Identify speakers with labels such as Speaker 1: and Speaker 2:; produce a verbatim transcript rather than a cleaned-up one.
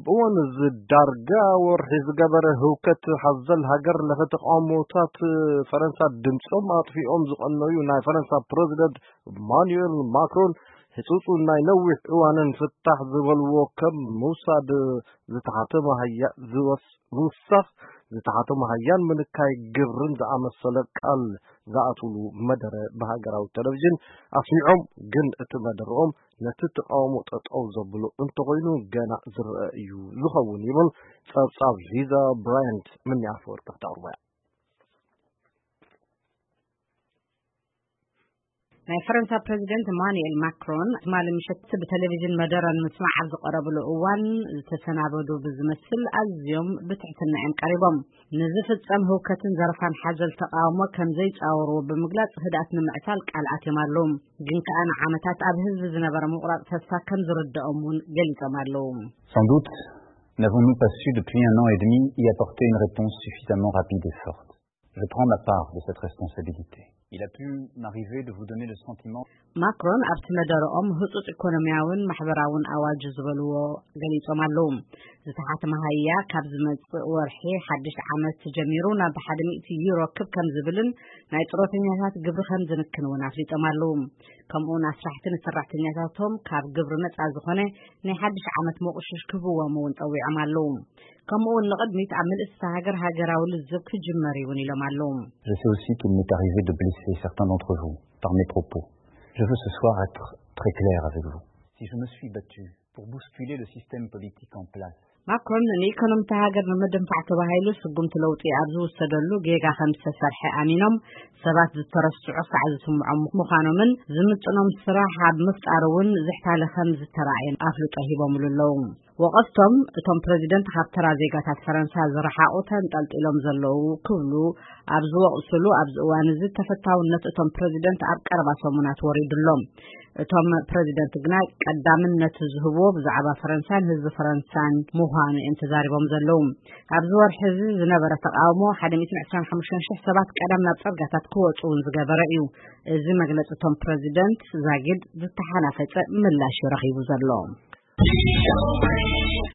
Speaker 1: أبوان الدرجة ورحز جبر هوكت حزل هجر لفتق أموتات فرنسا دمسهم في أمز أنه ناي فرنسا بريزيدنت مانويل ماكرون حسوس ناي نوح وانا نفتح ذول وكم موسى زتحاتم هيا زوس وصف زتحاتم هيان من كاي جرن زعم السلك قال زعتولو مدر بهاجر أو تلفزيون أسمعهم جن اتمدرهم نتتقاوموا تتقاو زبلو انتقينو جانا زرائيو زخون يبل صاب ليزا براينت من يعفور تحت أربعة
Speaker 2: ናይ ፈረንሳ ፕሬዚደንት ማኑኤል ማክሮን ማለ ምሽት በቴሌቪዥን መደረን መስማዕ ኣብ ዝቀረበሉ እዋን ዝተሰናበዱ ብዝመስል ኣዝዮም ብትሕትና እዮም ቀሪቦም ንዝፍጸም ህውከትን ዘረፋን ሓዘል ተቃውሞ ከም ዘይጻወሩ ብምግላጽ ህዳት ንምዕታል ቃልኣት የማሎም ግን ከኣነ ዓመታት ኣብ ህዝብ ዝነበረ ምቁራጽ ተስፋ ከም ዝረዳኦምን ገሊጾም ኣለው
Speaker 3: Sans doute n'avons-nous pas su depuis un an et demi y apporter une réponse suffisamment rapide et forte. Je prends ma part de cette responsabilité. Il a pu m'arriver de vous donner le sentiment
Speaker 2: Macron ኣብቲ መደረኦም ህጹጽ ኢኮኖሚያውን ማሕበራውን ኣዋጅ ዝበልዎ ገሊጾም ኣለው ዝተሓተ መሃያ ካብ ዝመጽእ ወርሒ ሓድሽ ዓመት ጀሚሩ ናብ ሓደ ሚእቲ ዩሮ ክብ ከም ዝብልን ናይ ጽሮተኛታት ግብሪ ከም ዝንክንውን ኣፍሊጦም ኣለው ከምኡውን ኣስራሕትን ሰራሕተኛታቶም ካብ ግብሪ ነጻ ዝኾነ ናይ ሓድሽ ዓመት መቁሽሽ ክህብዎም እውን ጠዊዖም ኣለው ከምኡውን ንቅድሚት ኣብ ምልእስቲ ሃገር ሃገራዊ ልዝብ ክጅመር ይውን ኢሎም ኣለው
Speaker 3: Je sais aussi qu'il m'est arrivé de blesser certains d'entre vous par mes propos. Je veux ce soir être très clair avec vous. Si je me suis battu pour bousculer le système politique en place,
Speaker 2: ማክሮን ንኢኮኖሚ ተሃገር ንምድንፋዕ ተባሂሉ ስጉምቲ ለውጢ ኣብ ዝወሰደሉ ጌጋ ከም ዝተሰርሐ ኣሚኖም ሰባት ዝተረስዑ ሳዕ ዝስምዖም ምዃኖምን ዝምጥኖም ስራሕ ኣብ ምፍጣር እውን ዝሕታለ ከም ዝተራእየን ኣፍልጦ ሂቦም ኣለዉ ወቀስቶም እቶም ፕሬዚደንት ካብ ተራ ዜጋታት ፈረንሳ ዝረሓቁ ተንጠልጢሎም ዘለዉ ክብሉ ኣብ ዝወቕስሉ ኣብ ዝእዋን እዚ ተፈታውነት እቶም ፕሬዚደንት ኣብ ቀረባ ሰሙናት ወሪድሎም እቶም ፕሬዚደንት ግና ቀዳምነት ዝህቦ ብዛዕባ ፈረንሳን ህዝቢ ፈረንሳን ምዃኑ እንተዛሪቦም ዘለዉ ኣብ ዝወርሒ እዚ ዝነበረ ተቃውሞ ሓደ ሚእቲ ዕስራን ሓሙሽተ ሽሕ ሰባት ቀዳም ናብ ጽርግያታት ክወጹ ዝገበረ እዩ እዚ መግለጺ እቶም ፕሬዚደንት ዛጊድ ዝተሓናፈፀ ምላሽ ረኺቡ ዘሎ